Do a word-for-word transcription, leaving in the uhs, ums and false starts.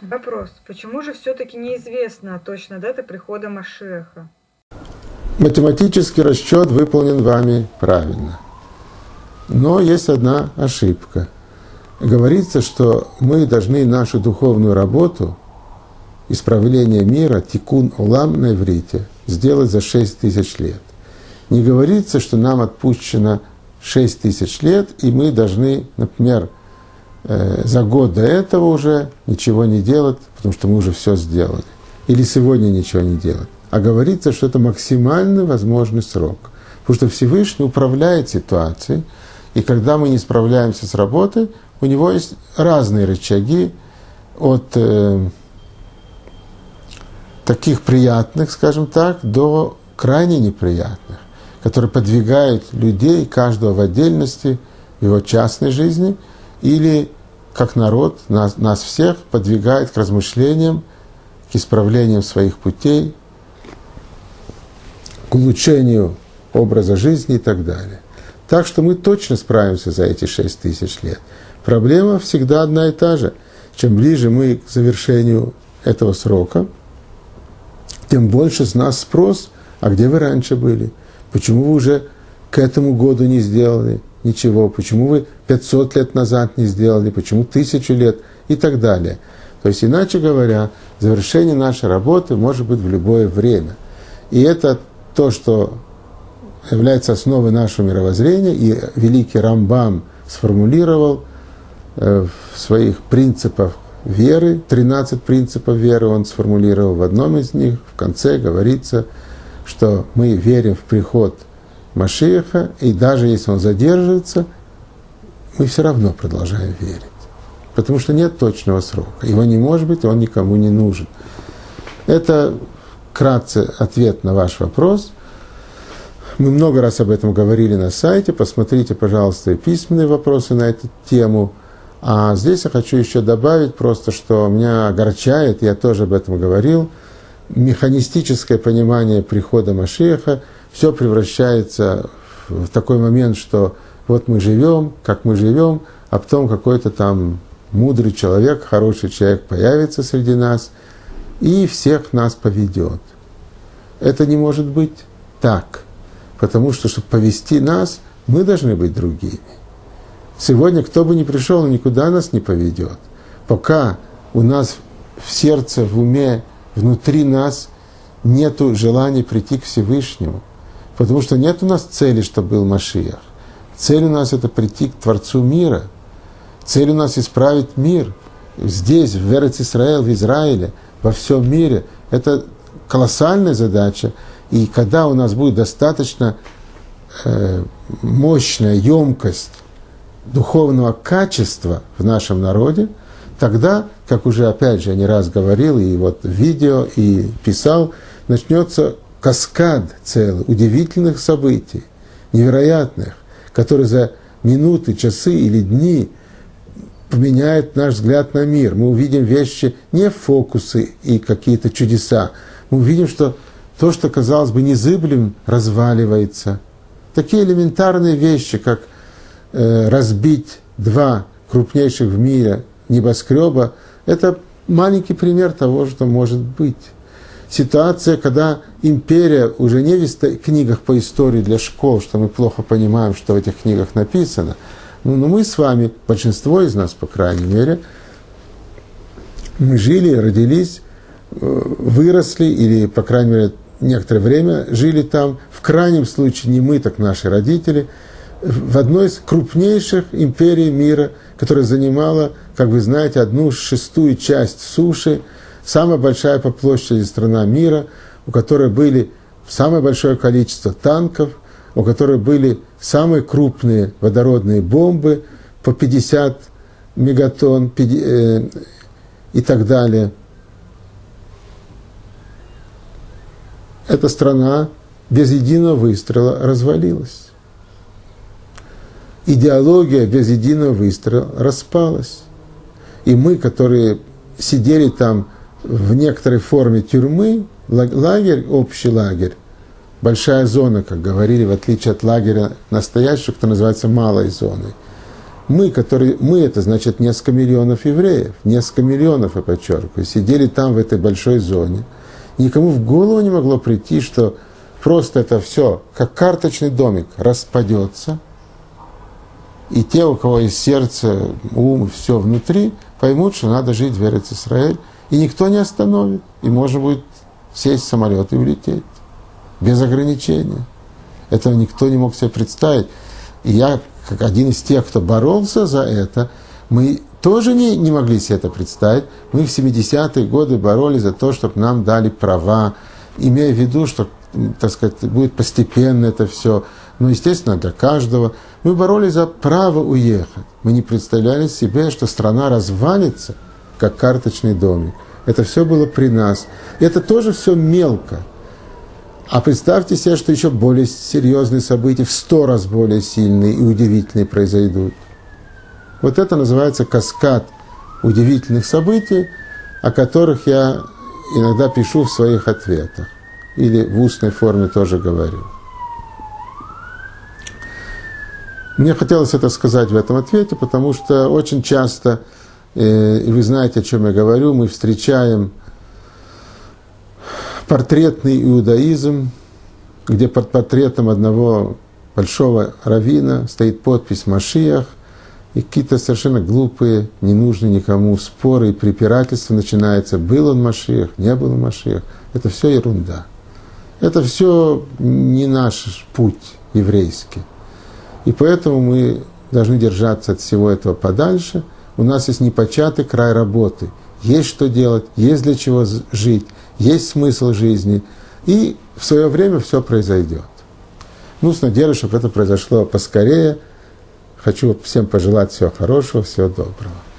Вопрос. Почему же все-таки неизвестна точно дата прихода Машиаха? Математический расчет выполнен вами правильно. Но есть одна ошибка. Говорится, что мы должны нашу духовную работу, исправление мира, тикун олам на иврите, сделать за шесть тысяч лет. Не говорится, что нам отпущено шесть тысяч лет, и мы должны, например, за год до этого уже ничего не делать, потому что мы уже все сделали. Или сегодня ничего не делать. А говорится, что это максимальный возможный срок. Потому что Всевышний управляет ситуацией, и когда мы не справляемся с работой, у него есть разные рычаги от э, таких приятных, скажем так, до крайне неприятных, которые подвигают людей, каждого в отдельности, в его частной жизни, или как народ, нас, нас всех подвигает к размышлениям, к исправлению своих путей, к улучшению образа жизни и так далее. Так что мы точно справимся за эти шесть тысяч лет. Проблема всегда одна и та же. Чем ближе мы к завершению этого срока, тем больше с нас спрос, а где вы раньше были? Почему вы уже к этому году не сделали ничего? Почему вы пятьсот лет назад не сделали? Почему тысячу лет? И так далее. То есть, иначе говоря, завершение нашей работы может быть в любое время. И это то, что является основой нашего мировоззрения, и великий Рамбам сформулировал в своих принципах веры, тринадцать принципов веры он сформулировал. В одном из них в конце говорится, что мы верим в приход Машиаха, и даже если он задерживается, мы все равно продолжаем верить. Потому что нет точного срока. Его не может быть, и он никому не нужен. Это вкратце ответ на ваш вопрос. Мы много раз об этом говорили на сайте. Посмотрите, пожалуйста, и письменные вопросы на эту тему. А здесь я хочу еще добавить просто, что меня огорчает, я тоже об этом говорил, механистическое понимание прихода Машиаха. Все превращается в такой момент, что вот мы живем, как мы живем, а потом какой-то там мудрый человек, хороший человек появится среди нас и всех нас поведет. Это не может быть так, потому что, чтобы повести нас, мы должны быть другими. Сегодня кто бы ни пришел, никуда нас не поведет. Пока у нас в сердце, в уме, внутри нас нет желания прийти к Всевышнему. Потому что нет у нас цели, чтобы был Машиах. Цель у нас – это прийти к Творцу мира. Цель у нас – исправить мир. Здесь, в Эрец-Исраэль, в Израиле, во всем мире. Это колоссальная задача. И когда у нас будет достаточно э, мощная емкость духовного качества в нашем народе, тогда, как уже опять же я не раз говорил, и вот в видео, и писал, начнется каскад целый удивительных событий, невероятных, которые за минуты, часы или дни поменяют наш взгляд на мир. Мы увидим вещи, не фокусы и какие-то чудеса. Мы увидим, что то, что, казалось бы, незыблем, разваливается. Такие элементарные вещи, как э, разбить два крупнейших в мире небоскреба, это маленький пример того, что может быть. Ситуация, когда империя уже не в книгах по истории для школ, что мы плохо понимаем, что в этих книгах написано, но, но мы с вами, большинство из нас, по крайней мере, мы жили, родились, выросли, или, по крайней мере, некоторое время жили там, в крайнем случае не мы, так наши родители, в одной из крупнейших империй мира, которая занимала, как вы знаете, одну шестую часть суши, самая большая по площади страна мира, у которой были самое большое количество танков, у которой были самые крупные водородные бомбы по пятьдесят мегатонн и так далее. Эта страна без единого выстрела развалилась. Идеология без единого выстрела распалась. И мы, которые сидели там в некоторой форме тюрьмы, лагерь, общий лагерь, большая зона, как говорили, в отличие от лагеря настоящего, который называется малой зоной. Мы, которые, мы это значит несколько миллионов евреев, несколько миллионов, я подчеркиваю, сидели там в этой большой зоне. Никому в голову не могло прийти, что просто это все, как карточный домик, распадется, и те, у кого есть сердце, ум, все внутри, поймут, что надо жить в Эрец-Исраэль, и никто не остановит, и можно будет сесть в самолет и улететь, без ограничения. Этого никто не мог себе представить. И я, как один из тех, кто боролся за это, мы тоже не, не могли себе это представить. Мы в семидесятые годы боролись за то, чтобы нам дали права, имея в виду, что, так сказать, будет постепенно это все. Но, естественно, для каждого. Мы боролись за право уехать. Мы не представляли себе, что страна развалится, как карточный домик. Это все было при нас. И это тоже все мелко. А представьте себе, что еще более серьезные события, в сто раз более сильные и удивительные произойдут. Вот это называется каскад удивительных событий, о которых я иногда пишу в своих ответах. Или в устной форме тоже говорю. Мне хотелось это сказать в этом ответе, потому что очень часто, э, и вы знаете, о чем я говорю, мы встречаем портретный иудаизм, где под портретом одного большого раввина стоит подпись «Машиах», и какие-то совершенно глупые, ненужные никому споры и препирательства начинаются. Был он Машиах, не был он Машиах. Это все ерунда. Это все не наш путь еврейский. И поэтому мы должны держаться от всего этого подальше. У нас есть непочатый край работы. Есть что делать, есть для чего жить, есть смысл жизни. И в свое время все произойдет. Ну, с надеждой, чтобы это произошло поскорее. Хочу всем пожелать всего хорошего, всего доброго.